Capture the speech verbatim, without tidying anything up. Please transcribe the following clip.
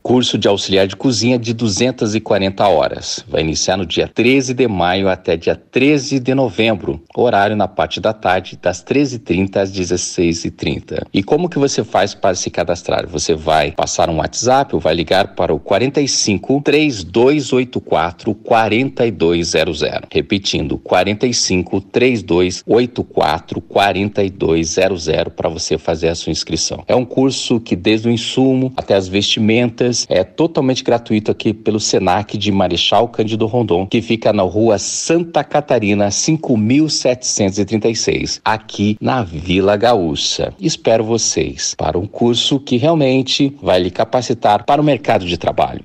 Curso de auxiliar de cozinha de duzentas e quarenta horas. Vai iniciar no dia treze de maio até dia treze de novembro. Horário na parte da tarde, das treze e trinta às dezesseis e trinta. E como que você faz para se cadastrar? Você vai passar um WhatsApp ou vai ligar para o quarenta e cinco, três dois oito quatro, quarenta e dois zero zero. Repetindo, quarenta e cinco, três dois oito quatro, quarenta e dois zero zero para você fazer a sua inscrição. É um curso que desde o insumo até as vestimentas é totalmente gratuito aqui pelo Senac de Marechal Cândido Rondon, que fica na rua Santa Catarina, cinco mil setecentos e trinta e seis, aqui na Vila Gaúcha. Espero vocês para um curso que realmente vai lhe capacitar para o mercado de trabalho.